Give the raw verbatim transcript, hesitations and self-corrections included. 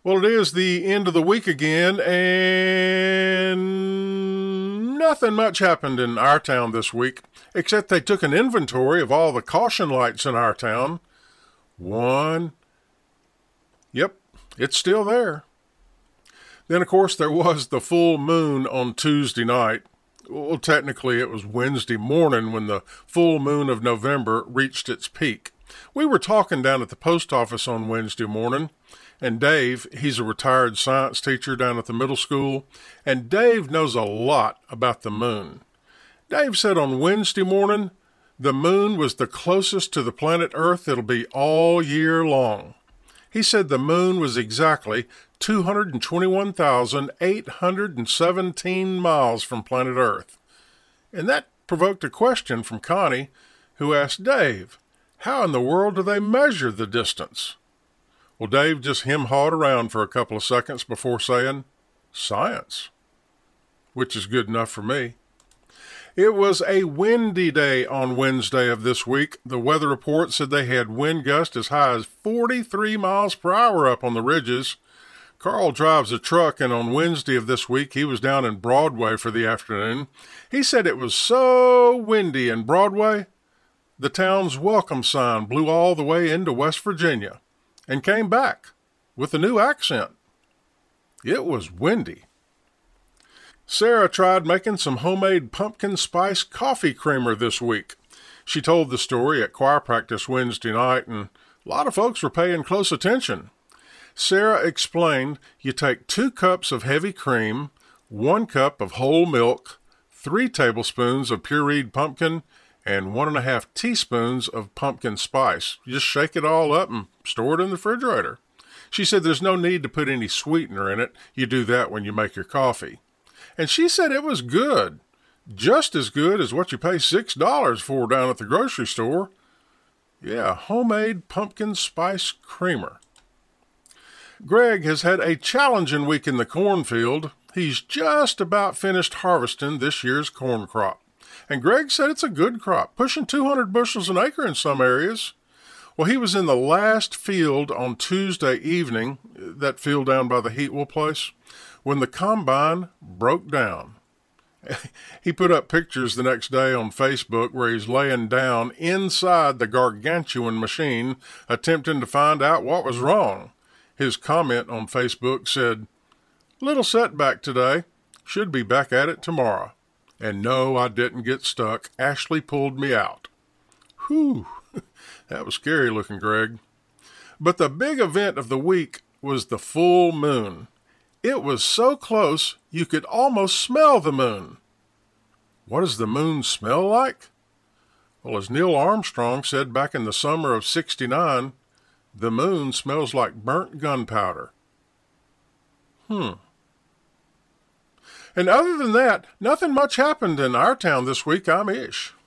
Well, it is the end of the week again, and nothing much happened in our town this week, except they took an inventory of all the caution lights in our town. One. Yep, it's still there. Then, of course, there was the full moon on Tuesday night. Well, technically, it was Wednesday morning when the full moon of November reached its peak. We were talking down at the post office on Wednesday morning, and Dave, he's a retired science teacher down at the middle school, and Dave knows a lot about the moon. Dave said on Wednesday morning, the moon was the closest to the planet Earth it'll be all year long. He said the moon was exactly two hundred twenty-one thousand eight hundred seventeen miles from planet Earth. And that provoked a question from Connie, who asked Dave, how in the world do they measure the distance? Well, Dave just hem-hawed around for a couple of seconds before saying, science, which is good enough for me. It was a windy day on Wednesday of this week. The weather report said they had wind gusts as high as forty-three miles per hour up on the ridges. Carl drives a truck, and on Wednesday of this week, he was down in Broadway for the afternoon. He said it was so windy in Broadway, the town's welcome sign blew all the way into West Virginia and came back with a new accent. It was windy. Sarah tried making some homemade pumpkin spice coffee creamer this week. She told the story at choir practice Wednesday night, and a lot of folks were paying close attention. Sarah explained you take two cups of heavy cream, one cup of whole milk, three tablespoons of pureed pumpkin, and one and a half teaspoons of pumpkin spice. You just shake it all up and store it in the refrigerator. She said there's no need to put any sweetener in it. You do that when you make your coffee. And she said it was good, just as good as what you pay six dollars for down at the grocery store. Yeah, homemade pumpkin spice creamer. Greg has had a challenging week in the cornfield. He's just about finished harvesting this year's corn crop. And Greg said it's a good crop, pushing two hundred bushels an acre in some areas. Well, he was in the last field on Tuesday evening, that field down by the Heatwell place, when the combine broke down. He put up pictures the next day on Facebook where he's laying down inside the gargantuan machine, attempting to find out what was wrong. His comment on Facebook said, little setback today, should be back at it tomorrow. And no, I didn't get stuck. Ashley pulled me out. Whew, that was scary looking, Greg. But the big event of the week was the full moon. It was so close you could almost smell the moon. What does the moon smell like? Well, as Neil Armstrong said back in the summer of sixty-nine, the moon smells like burnt gunpowder. Hmm. And other than that, nothing much happened in our town this week. I'm Ish.